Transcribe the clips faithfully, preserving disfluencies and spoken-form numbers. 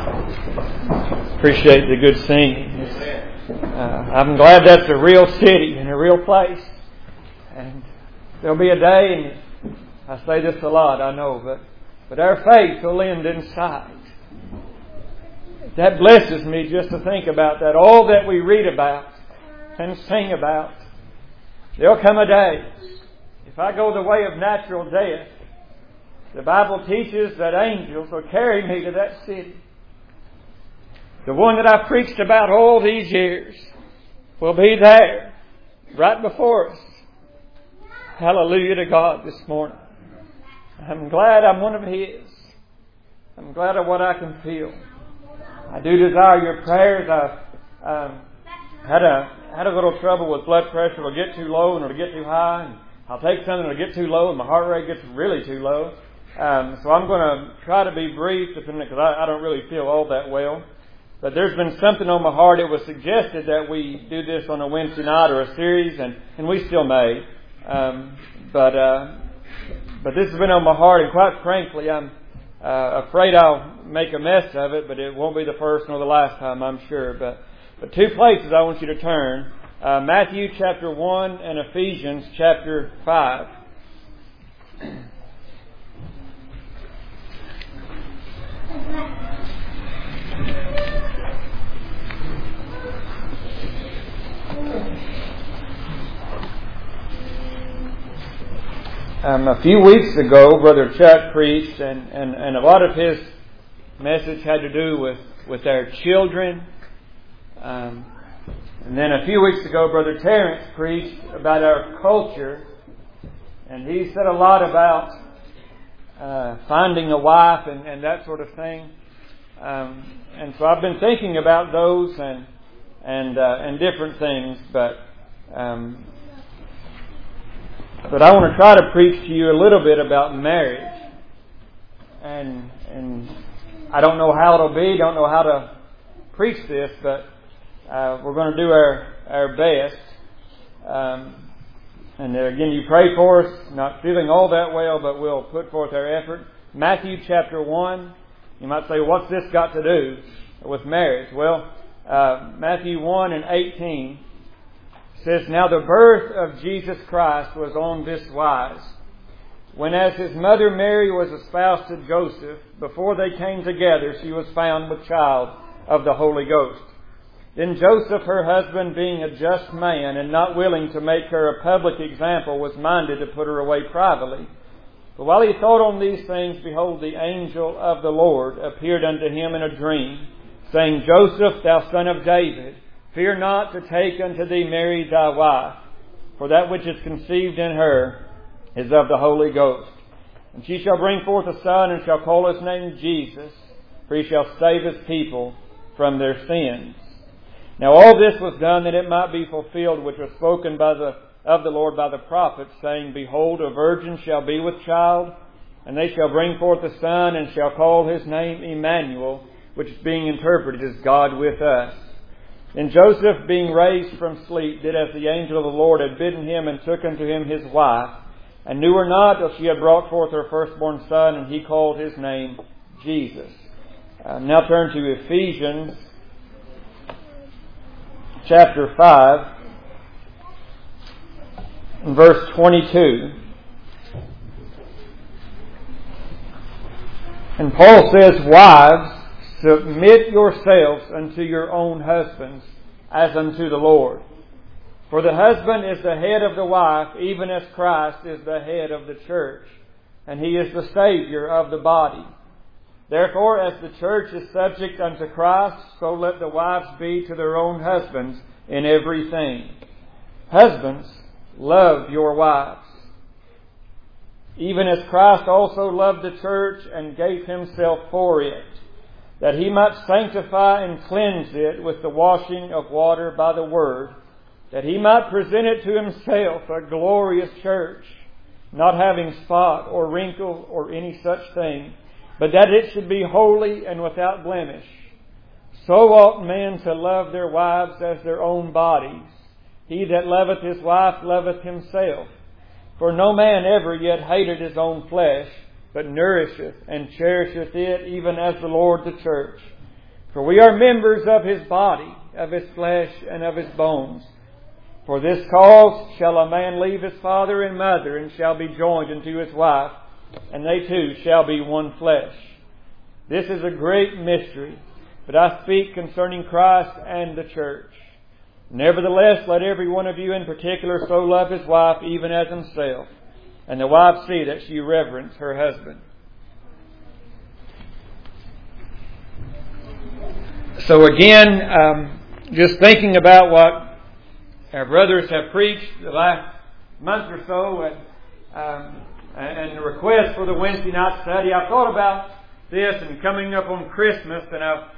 Appreciate the good singing. Uh, I'm glad that's a real city and a real place. And there'll be a day, and I say this a lot, I know, but, but our faith will end in sight. That blesses me just to think about that. All that we read about and sing about. There'll come a day, if I go the way of natural death, the Bible teaches that angels will carry me to that city. The one that I've preached about all these years will be there, right before us. Hallelujah to God this morning. I'm glad I'm one of His. I'm glad of what I can feel. I do desire your prayers. I um, had a had a little trouble with blood pressure. It'll get too low and it'll get too high. And I'll take something that'll get too low and my heart rate gets really too low. Um, so I'm going to try to be brief because I, I don't really feel all that well. But there's been something on my heart. It was suggested that we do this on a Wednesday night or a series, and, and we still may. Um, but uh, but this has been on my heart, and quite frankly, I'm uh, afraid I'll make a mess of it, but it won't be the first nor the last time, I'm sure. But, but two places I want you to turn. Uh, Matthew chapter one and Ephesians chapter five. Um, a few weeks ago, Brother Chuck preached, and, and, and a lot of his message had to do with, with our children. Um, and then a few weeks ago, Brother Terrence preached about our culture, and he said a lot about uh, finding a wife and, and that sort of thing. Um, and so I've been thinking about those and and uh, and different things, but. Um, But I want to try to preach to you a little bit about marriage. And and I don't know how it'll be, don't know how to preach this, but uh, we're going to do our, our best. Um, and again, you pray for us, not feeling all that well, but we'll put forth our effort. Matthew chapter one. You might say, what's this got to do with marriage? Well, uh, Matthew one and eighteen. Says, now the birth of Jesus Christ was on this wise. When as his mother Mary was espoused to Joseph, before they came together, she was found with child of the Holy Ghost. Then Joseph, her husband, being a just man and not willing to make her a public example, was minded to put her away privately. But while he thought on these things, behold, the angel of the Lord appeared unto him in a dream, saying, Joseph, thou son of David, fear not to take unto thee Mary thy wife, for that which is conceived in her is of the Holy Ghost. And she shall bring forth a son, and shall call his name Jesus, for he shall save his people from their sins. Now all this was done that it might be fulfilled, which was spoken by the of the Lord by the prophets, saying, behold, a virgin shall be with child, and they shall bring forth a son, and shall call his name Emmanuel, which is being interpreted as God with us. And Joseph, being raised from sleep, did as the angel of the Lord had bidden him, and took unto him his wife, and knew her not till she had brought forth her firstborn son, and he called his name Jesus. Uh, now turn to Ephesians chapter five, and verse twenty-two. And Paul says, wives, submit yourselves unto your own husbands, as unto the Lord. For the husband is the head of the wife, even as Christ is the head of the church, and he is the Savior of the body. Therefore, as the church is subject unto Christ, so let the wives be to their own husbands in everything. Husbands, love your wives, even as Christ also loved the church and gave himself for it, that he might sanctify and cleanse it with the washing of water by the word, that he might present it to himself a glorious church, not having spot or wrinkle or any such thing, but that it should be holy and without blemish. So ought men to love their wives as their own bodies. He that loveth his wife loveth himself. For no man ever yet hated his own flesh, but nourisheth and cherisheth it, even as the Lord the church. For we are members of His body, of His flesh, and of His bones. For this cause shall a man leave his father and mother, and shall be joined unto his wife, and they two shall be one flesh. This is a great mystery, but I speak concerning Christ and the church. Nevertheless, let every one of you in particular so love his wife even as himself, and the wife see that she reverence her husband. So again, um, just thinking about what our brothers have preached the last month or so, and, um, and the request for the Wednesday night study, I thought about this and coming up on Christmas, and I,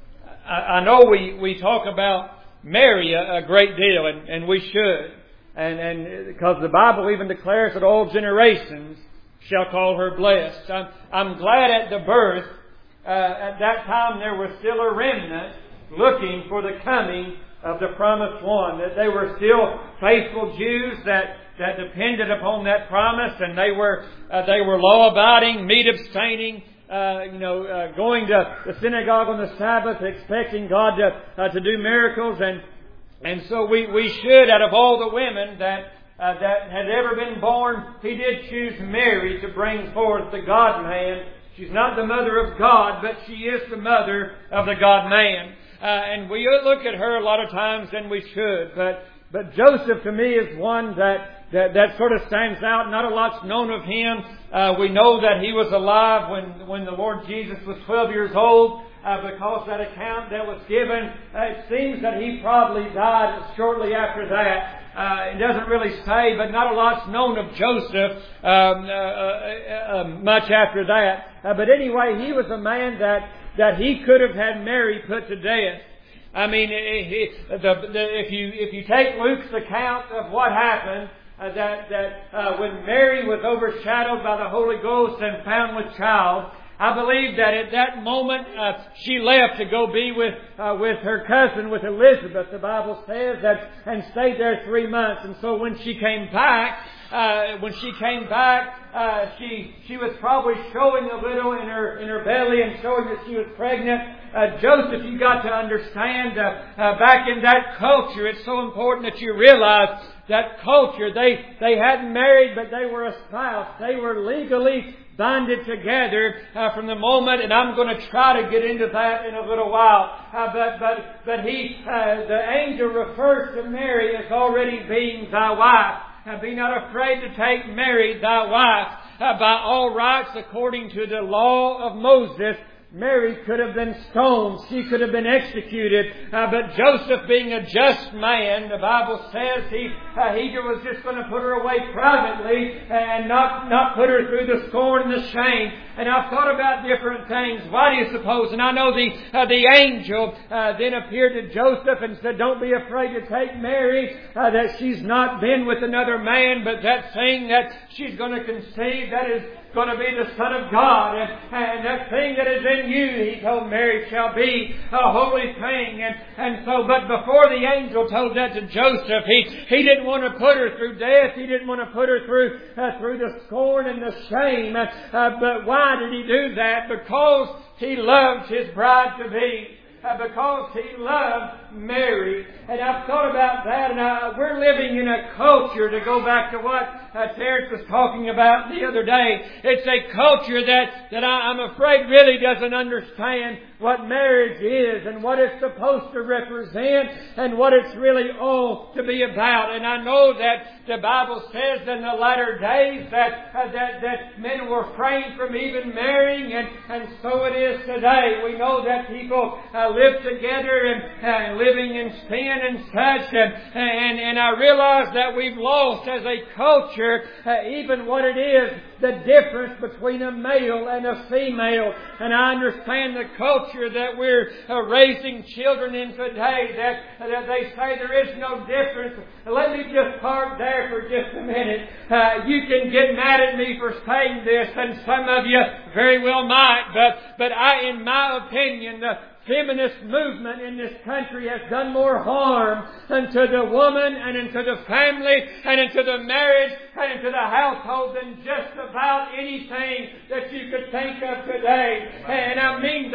I know we, we talk about Mary a, a great deal, and, and we should, and, and because the Bible even declares that all generations shall call her blessed. I'm, I'm glad at the birth, uh, at that time there was still a remnant looking for the coming of the promised one, that they were still faithful Jews that, that depended upon that promise, and they were uh, they were law-abiding, meat-abstaining, uh, you know, uh, going to the synagogue on the Sabbath, expecting God to uh, to do miracles, and and so we, we should, out of all the women that uh, that had ever been born, He did choose Mary to bring forth the God-man. She's not the mother of God, but she is the mother of the God-man. Uh, and we look at her a lot of times, and we should. But but Joseph, to me, is one that, that, that sort of stands out. Not a lot's known of him. Uh, we know that he was alive when, when the Lord Jesus was twelve years old, uh, because that account that was given, uh, it seems that he probably died shortly after that. Uh, it doesn't really say, but not a lot's known of Joseph um, uh, uh, uh, much after that. Uh, but anyway, he was a man that that he could have had Mary put to death. I mean, the, the, if you if you take Luke's account of what happened, uh, that that uh, when Mary was overshadowed by the Holy Ghost and found with child, I believe that at that moment uh, she left to go be with uh, with her cousin, with Elizabeth. The Bible says that, and stayed there three months. And so when she came back, uh, when she came back, uh, she she was probably showing a little in her in her belly and showing that she was pregnant. Uh, Joseph, you got to understand, uh, uh, back in that culture, it's so important that you realize that culture. They they hadn't married, but they were espoused. They were legally bonded together uh, from the moment, and I'm going to try to get into that in a little while. Uh, but but but he, uh, the angel refers to Mary as already being thy wife. Uh, be not afraid to take Mary thy wife. Uh, by all rights, according to the law of Moses, Mary could have been stoned. She could have been executed. Uh, but Joseph, being a just man, the Bible says he uh, he was just going to put her away privately and not, not put her through the scorn and the shame. And I've thought about different things. Why do you suppose? And I know the uh, the angel uh, then appeared to Joseph and said, don't be afraid to take Mary, uh, that she's not been with another man, but that thing that she's going to conceive, that is going to be the Son of God. And, and that thing that is in you, he told Mary, shall be a holy thing. And, and so, but before the angel told that to Joseph, he, he didn't want to put her through death. He didn't want to put her through, uh, through the scorn and the shame. Uh, but why did he do that? Because he loved his bride to be. Uh, because he loved Mary. And I've thought about that, and I, we're living in a culture, to go back to what uh, Terrence was talking about the other day. It's a culture that, that I, I'm afraid really doesn't understand what marriage is and what it's supposed to represent and what it's really all to be about. And I know that the Bible says in the latter days that uh, that, that men will refrain from even marrying, and, and so it is today. We know that people uh, live together and uh, living in sin and such, and, and, and I realize that we've lost as a culture uh, even what it is, the difference between a male and a female. And I understand the culture that we're uh, raising children in today, that, that they say there is no difference. Let me just park there for just a minute. Uh, you can get mad at me for saying this, and some of you very well might, but, but I, in my opinion, the feminist movement in this country has done more harm unto the woman and into the family and into the marriage and into the household than just about anything that you could think of today. And I mean that from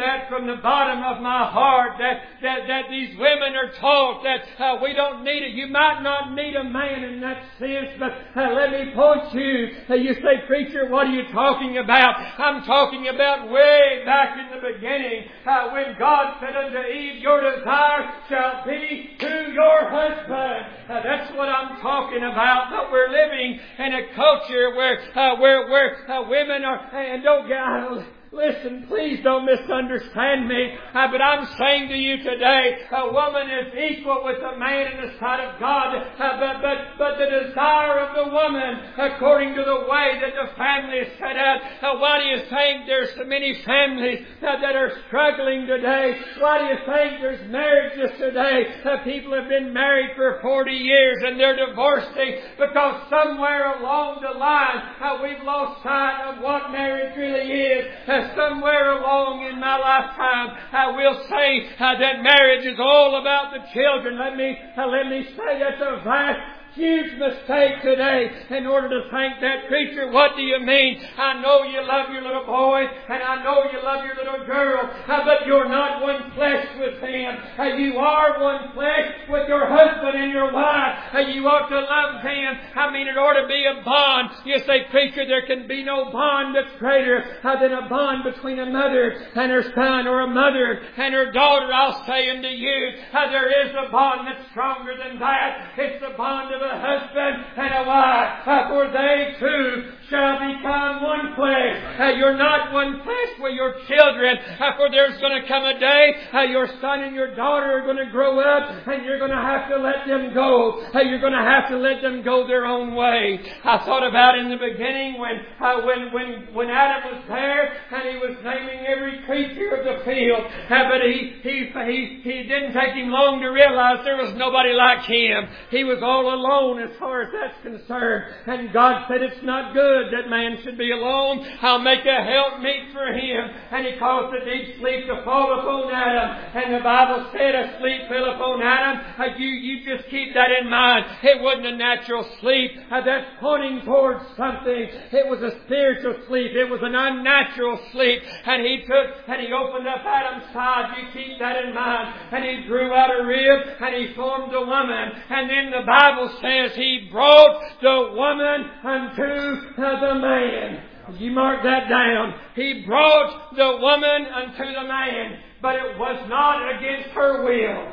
from the bottom of my heart that, that, that these women are taught that uh, we don't need it. You might not need a man in that sense, but uh, let me point you. Uh, you say, preacher, what are you talking about? I'm talking about way back in the beginning uh, when God said unto Eve, your desire shall be to your husband. Uh, that's what I'm talking about. But we're living in a culture where uh, where where uh, women are, and don't get out. Listen, please don't misunderstand me, uh, but I'm saying to you today, a woman is equal with a man in the sight of God, uh, but, but, but the desire of the woman, according to the way that the family is set out, uh, why do you think there's so many families uh, that are struggling today? Why do you think there's marriages today? Uh, people have been married for forty years and they're divorcing because somewhere along the line uh, we've lost sight of what marriage really is. Uh, Somewhere along in my lifetime, I will say uh, that marriage is all about the children. Let me uh, let me say that's a vast, huge mistake today in order to think that. Preacher, what do you mean? I know you love your little boy and I know you love your little girl, uh, but you're not one flesh with them. Uh, you are one flesh with your husband and your wife. Uh, you ought to love them. I mean, it ought to be a bond. You say, preacher, there can be no bond that's greater uh, than a bond between a mother and her son or a mother and her daughter. I'll say unto you, uh, there is a bond that's stronger than that. It's the bond of a husband and a wife, uh, for they two shall become one flesh. Uh, you're not one flesh with your children, uh, for there's going to come a day uh, your son and your daughter are going to grow up and you're going to have to let them go. Uh, you're going to have to let them go their own way. I thought about in the beginning when uh, when when when Adam was there and he was naming every creature of the field, uh, but he, he he he didn't take him long to realize there was nobody like him. He was all alone as far as that's concerned. And God said it's not good that man should be alone. I'll make a helpmeet for him. And He caused the deep sleep to fall upon Adam. And the Bible said a sleep fell upon Adam. Uh, you, you just keep that in mind. It wasn't a natural sleep. Uh, that's pointing towards something. It was a spiritual sleep. It was an unnatural sleep. And He took and He opened up Adam's side. You keep that in mind. And He drew out a rib and He formed a woman. And then the Bible says He brought the woman unto the man. You mark that down. He brought the woman unto the man, but it was not against her will.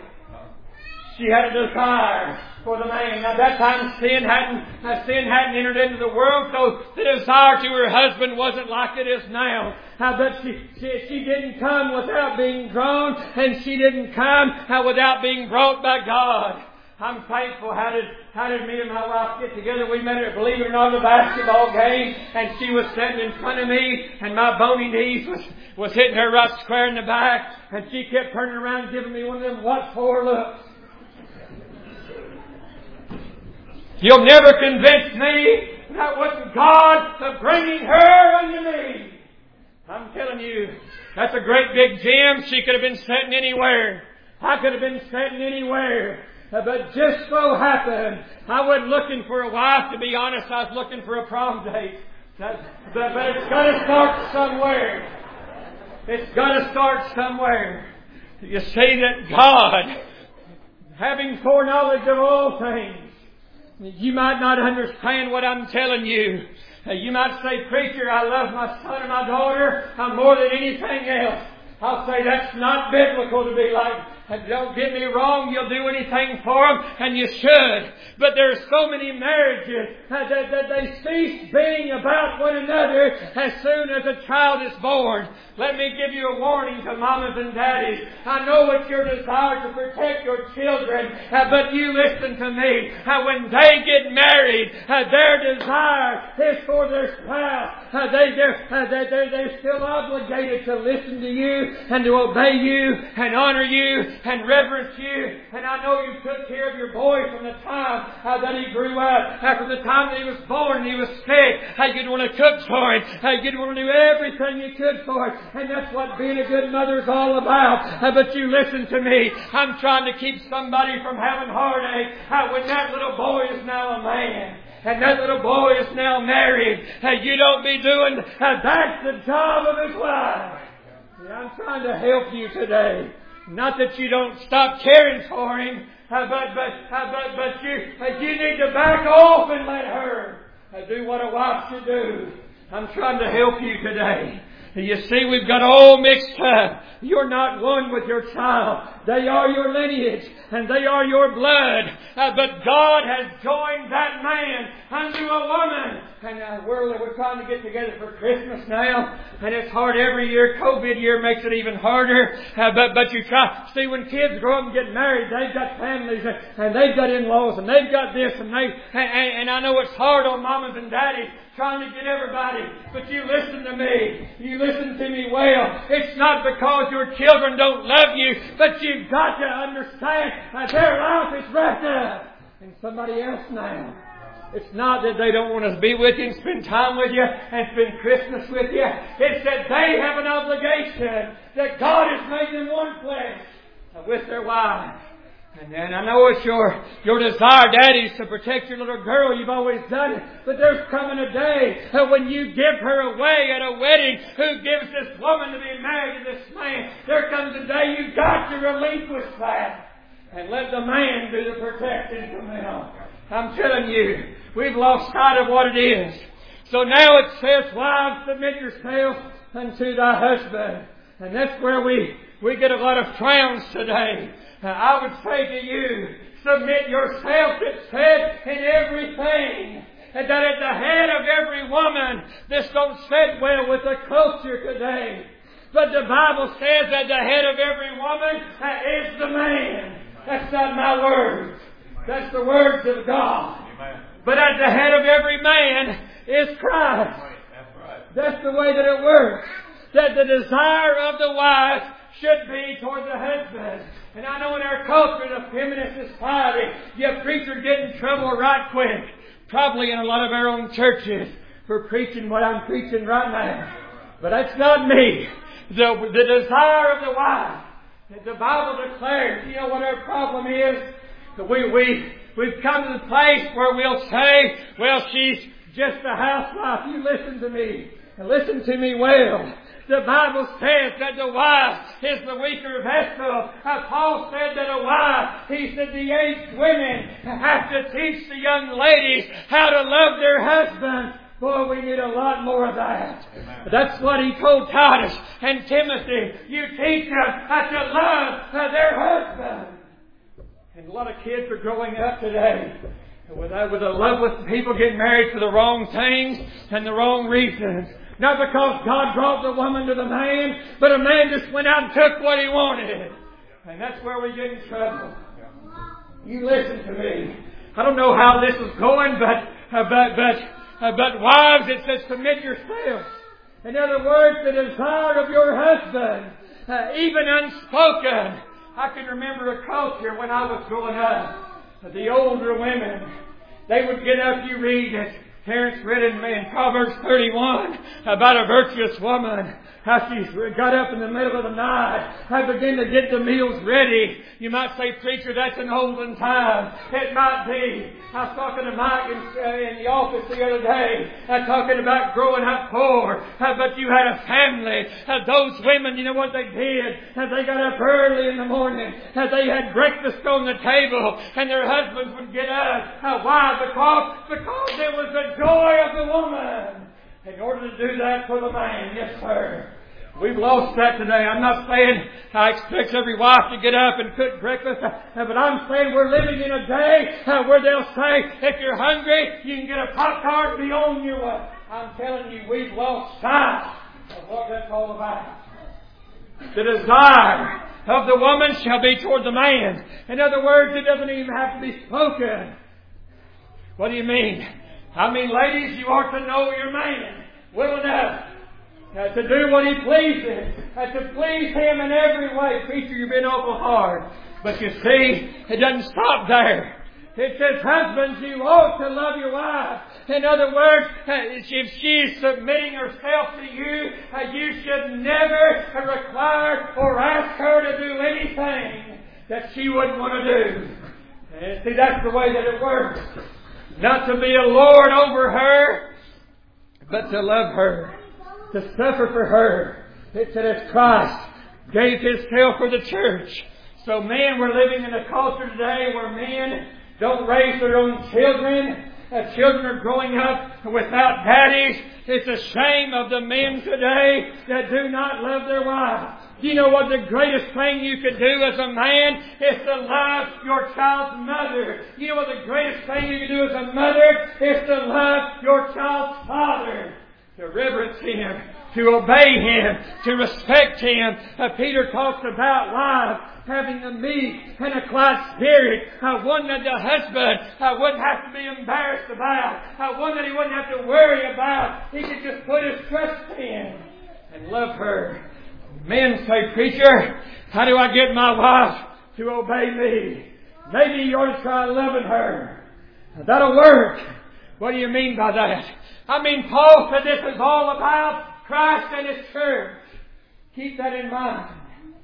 She had a desire for the man. Now, at that time, sin hadn't uh, sin hadn't entered into the world, so the desire to her husband wasn't like it is now. Uh, but she, she she didn't come without being drawn, and she didn't come uh, without being brought by God. I'm thankful. How did how did me and my wife get together? We met her, believe it or not, at a basketball game, and she was sitting in front of me, and my bony knees was was hitting her right square in the back, and she kept turning around, and giving me one of them what for looks. You'll never convince me that wasn't God bringing her unto me. I'm telling you, that's a great big gem. She could have been sitting anywhere. I could have been sitting anywhere. But just so happened, I wasn't looking for a wife. To be honest, I was looking for a prom date. That, but, but it's got to start somewhere. It's got to start somewhere. You see that God, having foreknowledge of all things, you might not understand what I'm telling you. You might say, preacher, I love my son and my daughter more than anything else. I'll say that's not biblical to be like. And don't get me wrong, you'll do anything for them, and you should. But there's so many marriages that, that, that they cease being about one another as soon as a child is born. Let me give you a warning to mamas and daddies. I know it's your desire to protect your children, uh, but you listen to me. Uh, when they get married, uh, their desire is for their spouse. Uh, they, they're, uh, they, they're, they're still obligated to listen to you and to obey you and honor you and reverence you. And I know you took care of your boy from the time uh, that he grew up. After the time that he was born and he was sick, uh, you'd want to cook for him. Uh, you'd want to do everything you could for him. And that's what being a good mother is all about. Uh, but you listen to me. I'm trying to keep somebody from having heartache uh, when that little boy is now a man. And that little boy is now married. Uh, you don't be doing, uh, that's the job of his wife. I'm trying to help you today. Not that you don't stop caring for him, uh, but but uh, but but you uh, you need to back off and let her uh, do what a wife should do. I'm trying to help you today. You see, we've got all mixed up. You're not one with your child. They are your lineage, and they are your blood. Uh, but God has joined that man unto a woman. And uh, we're, we're trying to get together for Christmas now, and it's hard every year. COVID year makes it even harder. Uh, but but you try. See, when kids grow up and get married, they've got families, and they've got in-laws, and they've got this, and they and, and, and I know it's hard on mamas and daddies trying to get everybody. But you listen to me. You listen to me well. It's not because your children don't love you, but you've got to understand that their life is wrapped up in somebody else now. It's not that they don't want to be with you and spend time with you and spend Christmas with you. It's that they have an obligation that God has made them one flesh with their wives. And, and I know it's your, your desire, daddies, to protect your little girl. You've always done it. But there's coming a day when you give her away at a wedding. Who gives this woman to be married to this man? There comes a day you've got to relinquish that and let the man do the protecting from them. I'm telling you, we've lost sight of what it is. So now it says, wives, submit yourself unto thy husband. And that's where we, we get a lot of frowns today. I would say to you, submit yourself, it said, in everything. And that at the head of every woman, this don't sit well with the culture today. But the Bible says that the head of every woman is the man. That's not my words. That's the words of God. But at the head of every man is Christ. That's the way that it works. That the desire of the wife should be toward the husband. And I know in our culture, the feminist society, your preacher get in trouble right quick. Probably in a lot of our own churches for preaching what I'm preaching right now. But that's not me. The, the desire of the wife. The Bible declares, you know what our problem is? We, we, we've come to the place where we'll say, well, she's just a housewife. You listen to me. And listen to me well. The Bible says that the wife is the weaker vessel. Uh, Paul said that a wife, he said the aged women have to teach the young ladies how to love their husbands. Boy, we need a lot more of that. Amen. That's what he told Titus and Timothy. You teach them how to love uh, their husbands. And a lot of kids are growing up today with a, with a love with people getting married for the wrong things and the wrong reasons. Not because God brought the woman to the man, but a man just went out and took what he wanted. And that's where we get in trouble. You listen to me. I don't know how this is going, but uh, but but uh, but wives, it says submit yourselves. In other words, the desire of your husband, uh, even unspoken. I can remember a culture when I was growing up. The older women, they would get up. You read it. Terence read in Proverbs thirty-one about a virtuous woman. How she got up in the middle of the night. I began to get the meals ready. You might say, preacher, that's an olden time. It might be. I was talking to Mike in, uh, in the office the other day. Uh, talking about growing up poor. Uh, but you had a family. Uh, those women, you know what they did? Uh, they got up early in the morning. Uh, they had breakfast on the table. And their husbands would get up. Uh, why? Because, because it was the joy of the woman. In order to do that for the man. Yes, sir. We've lost that today. I'm not saying I expect every wife to get up and cook breakfast. But I'm saying we're living in a day where they'll say, if you're hungry, you can get a Pop-Tart and be on your way. I'm telling you, we've lost sight of what that's all about. The desire of the woman shall be toward the man. In other words, it doesn't even have to be spoken. What do you mean? I mean, ladies, you ought to know your man well enough uh, to do what he pleases, uh, to please him in every way. Preacher, you've been awful hard. But you see, it doesn't stop there. It says, husbands, you ought to love your wife. In other words, uh, if she is submitting herself to you, uh, you should never require or ask her to do anything that she wouldn't want to do. And see, that's the way that it works. Not to be a lord over her, but to love her, to suffer for her, It said as Christ gave Himself for the church. So men, we're living in a culture today where men don't raise their own children. Uh, children are growing up without daddies. It's a shame of the men today that do not love their wives. You know what the greatest thing you could do as a man is to love your child's mother. You know what the greatest thing you can do as a mother is to love your child's father. To reverence him, to obey him, to respect him. Uh, Peter talks about wives having a meek and a quiet spirit. Uh, one that the husband uh, wouldn't have to be embarrassed about. Uh, one that he wouldn't have to worry about. He could just put his trust in and love her. Men say, preacher, how do I get my wife to obey me? Maybe you ought to try loving her. That'll work. What do you mean by that? I mean, Paul said this is all about Christ and His church. Keep that in mind.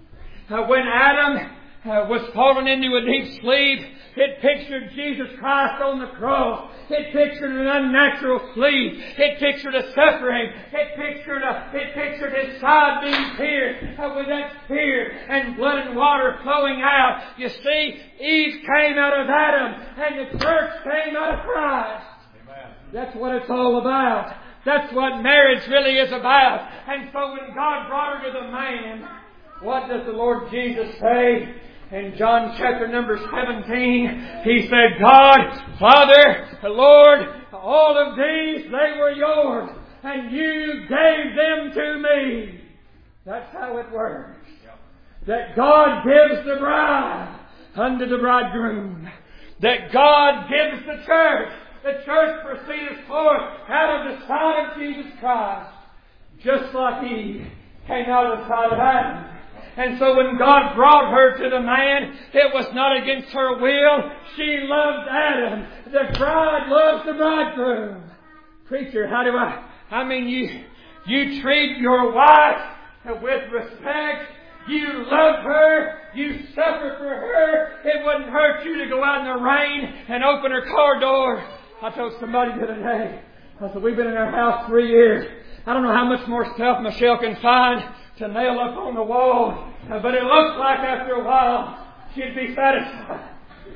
Uh, when Adam uh, was fallen into a deep sleep, it pictured Jesus Christ on the cross. It pictured an unnatural sleep. It pictured a suffering. It pictured a, it pictured His side being pierced uh, with that spear and blood and water flowing out. You see, Eve came out of Adam and the church came out of Christ. That's what it's all about. That's what marriage really is about. And so when God brought her to the man, what does the Lord Jesus say? In John chapter number seventeen, He said, God, Father, Lord, all of these, they were yours, and you gave them to me. That's how it works. That God gives the bride unto the bridegroom. That God gives the church. The church proceeded forth out of the side of Jesus Christ, just like Eve came out of the side of Adam. And so when God brought her to the man, it was not against her will. She loved Adam. The bride loves the bridegroom. Preacher, how do I... I mean, you, you treat your wife with respect. You love her. You suffer for her. It wouldn't hurt you to go out in the rain and open her car door. I told somebody the other day, I said, we've been in our house three years. I don't know how much more stuff Michelle can find to nail up on the wall, but it looks like after a while she'd be satisfied.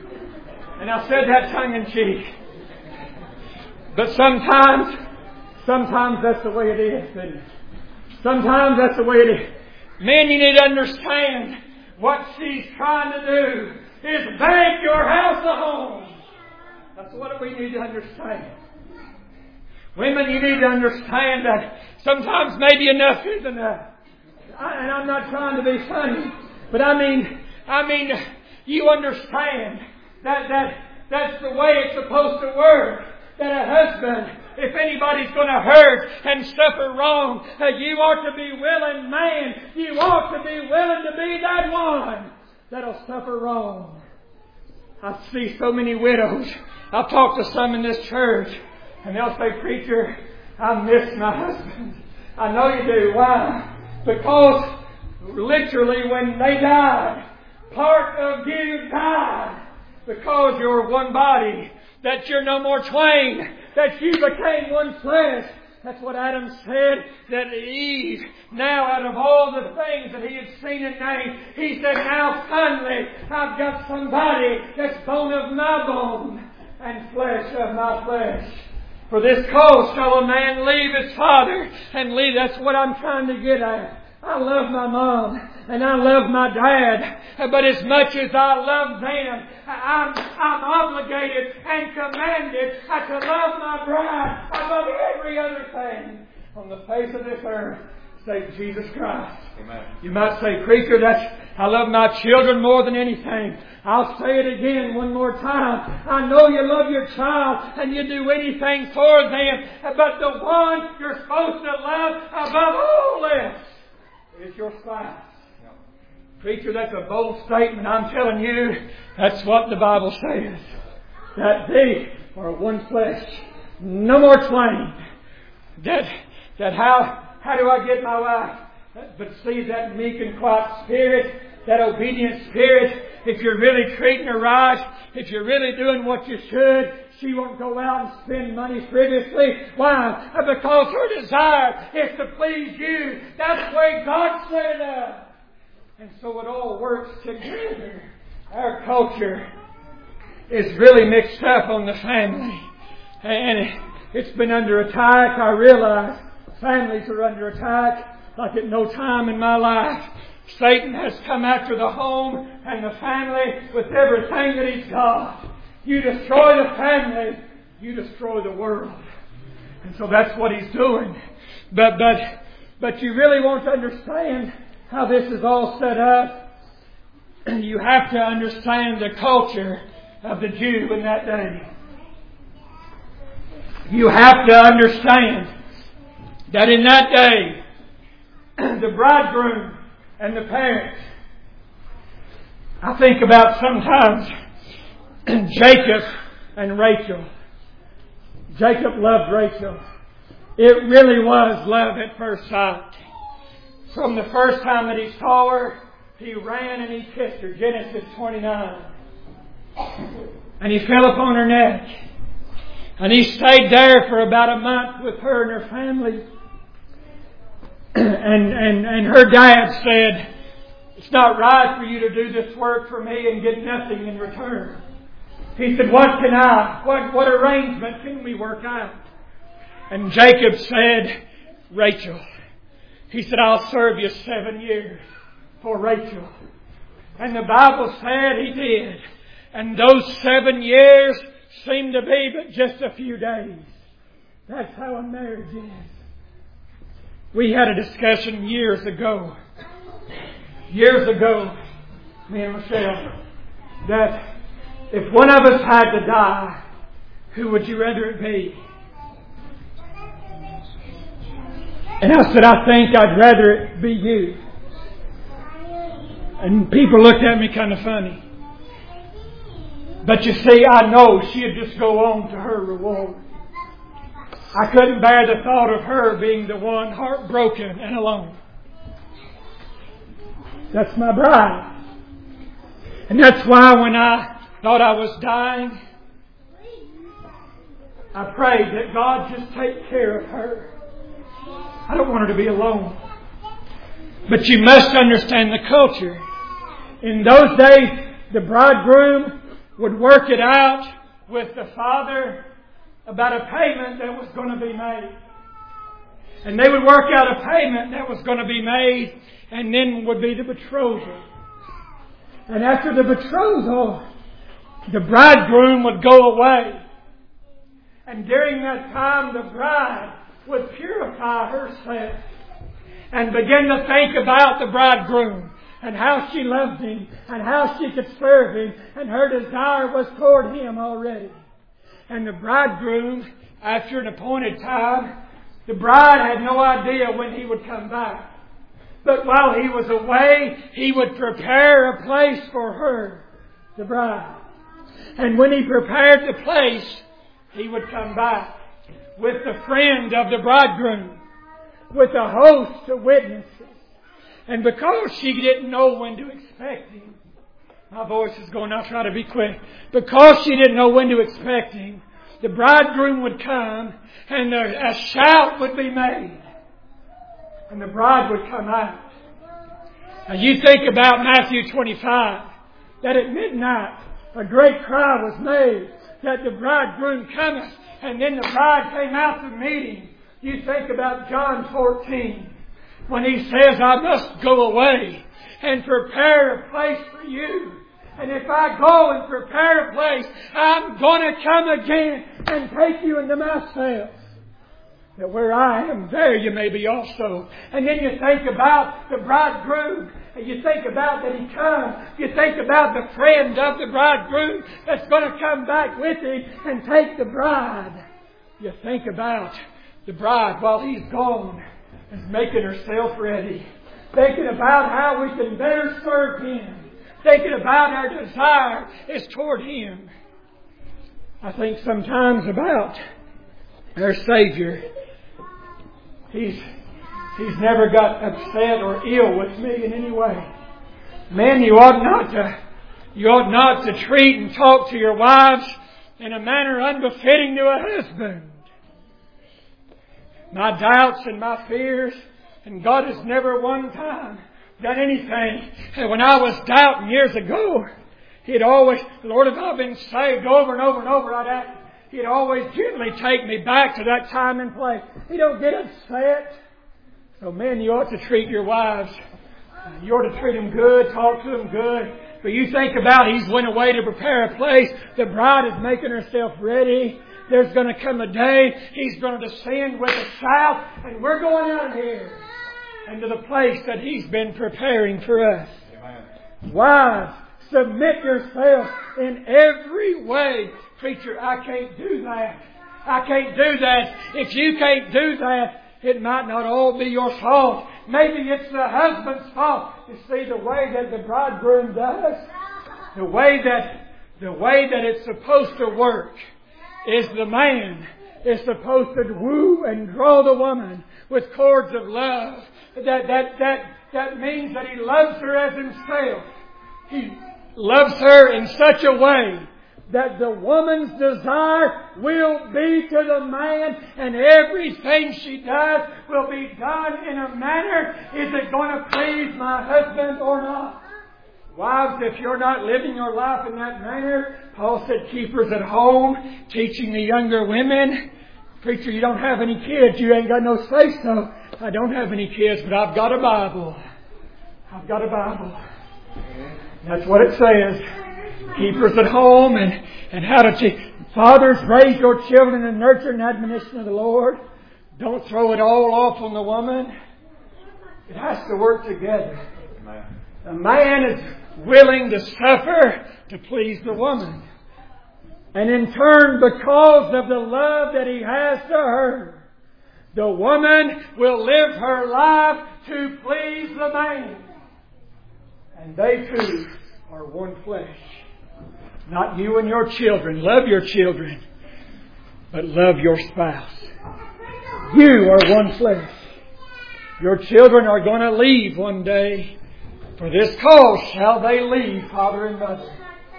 And I said that tongue in cheek. But sometimes, sometimes that's the way it is, isn't it? Sometimes that's the way it is. Men, you need to understand what she's trying to do is make your house a home. That's what we need to understand. Women, you need to understand that sometimes maybe enough is enough. I, and I'm not trying to be funny, but I mean, I mean, you understand that that that's the way it's supposed to work. That a husband, if anybody's going to hurt and suffer wrong, uh, you ought to be willing, man. You ought to be willing to be that one that'll suffer wrong. I see so many widows. I've talked to some in this church, and they'll say, preacher, I miss my husband. I know you do. Why? Because literally when they died, part of you died because you're one body, that you're no more twain, that you became one flesh. That's what Adam said, that Eve, now out of all the things that he had seen and named, he said, now finally I've got somebody that's bone of my bone and flesh of my flesh. For this cause shall a man leave his father and leave. That's what I'm trying to get at. I love my mom and I love my dad, but as much as I love them, I'm, I'm obligated and commanded to love my bride above every other thing on the face of this earth. Say Jesus Christ. Amen. You might say, preacher, that's, I love my children more than anything. I'll say it again one more time. I know you love your child and you do anything for them, but the one you're supposed to love above all else is your spouse. Preacher, that's a bold statement. I'm telling you, that's what the Bible says. That they are one flesh, no more twain. That, that how, how do I get my wife? But see that meek and quiet spirit, that obedient spirit, if you're really treating her right, if you're really doing what you should, she won't go out and spend money frivolously. Why? Because her desire is to please you. That's the way God set it up. And so it all works together. Our culture is really mixed up on the family. And it's been under attack. I realize families are under attack like at no time in my life. Satan has come after the home and the family with everything that he's got. You destroy the family, you destroy the world. And so that's what he's doing. But but but you really want to understand how this is all set up. You have to understand the culture of the Jew in that day. You have to understand that in that day, the bridegroom and the parents, I think about sometimes Jacob and Rachel. Jacob loved Rachel. It really was love at first sight. From the first time that he saw her, he ran and he kissed her. Genesis twenty-nine. And he fell upon her neck. And he stayed there for about a month with her and her family. And, and, and her dad said, it's not right for you to do this work for me and get nothing in return. He said, what can I, what, what arrangement can we work out? And Jacob said, Rachel. He said, I'll serve you seven years for Rachel. And the Bible said he did. And those seven years seemed to be but just a few days. That's how a marriage is. We had a discussion years ago. Years ago, me and Michelle, that if one of us had to die, who would you rather it be? And I said, I think I'd rather it be you. And people looked at me kind of funny. But you see, I know she'd just go on to her reward. I couldn't bear the thought of her being the one heartbroken and alone. That's my bride. And that's why when I thought I was dying, I prayed that God just take care of her. I don't want her to be alone. But you must understand the culture. In those days, the bridegroom would work it out with the father about a payment that was going to be made. And they would work out a payment that was going to be made, and then would be the betrothal. And after the betrothal, the bridegroom would go away. And during that time, the bride would purify herself and begin to think about the bridegroom and how she loved him and how she could serve him, and her desire was toward him already. And the bridegroom, after an appointed time, the bride had no idea when he would come back. But while he was away, he would prepare a place for her, the bride. And when he prepared the place, he would come back with the friend of the bridegroom, with a host of witnesses. And because she didn't know when to expect him, my voice is going, I'll try to be quick. Because she didn't know when to expect him, the bridegroom would come and a, a shout would be made. And the bride would come out. Now you think about Matthew twenty-five, that at midnight a great cry was made that the bridegroom cometh, and then the bride came out to meet him. You think about John fourteen, when he says, I must go away and prepare a place for you. And if I go and prepare a place, I'm going to come again and take you into myself, that where I am, there you may be also. And then you think about the bridegroom, and you think about that he comes. You think about the friend of the bridegroom that's going to come back with him and take the bride. You think about the bride while he's gone is making herself ready. Thinking about how we can better serve him. Thinking about our desire is toward him. I think sometimes about our Savior. He's, he's never got upset or ill with me in any way. Men, you ought not to You ought not to treat and talk to your wives in a manner unbefitting to a husband. My doubts and my fears, and God has never one time done anything. And when I was doubting years ago, He'd always, Lord, if I've been saved over and over and over, I'd ask, He'd always gently take me back to that time and place. He don't get upset. So men, you ought to treat your wives. You ought to treat them good, talk to them good. But you think about, He's went away to prepare a place. The bride is making herself ready. There's going to come a day He's going to descend with a shout, and we're going out of here into the place that He's been preparing for us. Amen. Wives, submit yourself in every way. Preacher, I can't do that. I can't do that. If you can't do that, it might not all be your fault. Maybe it's the husband's fault. You see, the way that the bridegroom does, the way that the way that it's supposed to work, is the man is supposed to woo and draw the woman with cords of love. That that that that means that he loves her as himself. He loves her in such a way that the woman's desire will be to the man, and everything she does will be done in a manner, is it going to please my husband or not? Wives, if you're not living your life in that manner, Paul said, keepers at home, teaching the younger women. Preacher, you don't have any kids. You ain't got no say-so. I don't have any kids, but I've got a Bible. I've got a Bible. That's what it says. Keepers at home, and, and how to teach. Fathers, raise your children in the nurture and admonition of the Lord. Don't throw it all off on the woman. It has to work together. A man is willing to suffer to please the woman. And in turn, because of the love that he has to her, the woman will live her life to please the man. And they two are one flesh. Not you and your children. Love your children, but love your spouse. You are one flesh. Your children are going to leave one day. For this cause shall they leave father and mother.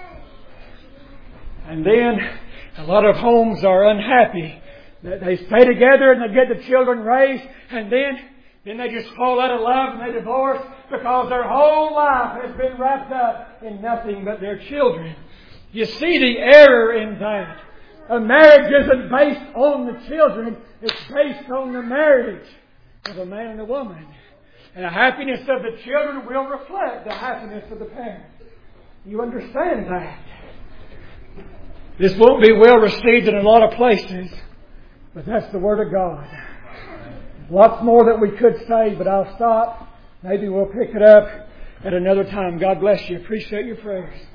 And then a lot of homes are unhappy. They stay together and they get the children raised, and then Then they just fall out of love and they divorce because their whole life has been wrapped up in nothing but their children. You see the error in that. A marriage isn't based on the children. It's based on the marriage of a man and a woman. And the happiness of the children will reflect the happiness of the parents. You understand that? This won't be well received in a lot of places, but that's the Word of God. Lots more that we could say, but I'll stop. Maybe we'll pick it up at another time. God bless you. Appreciate your prayers.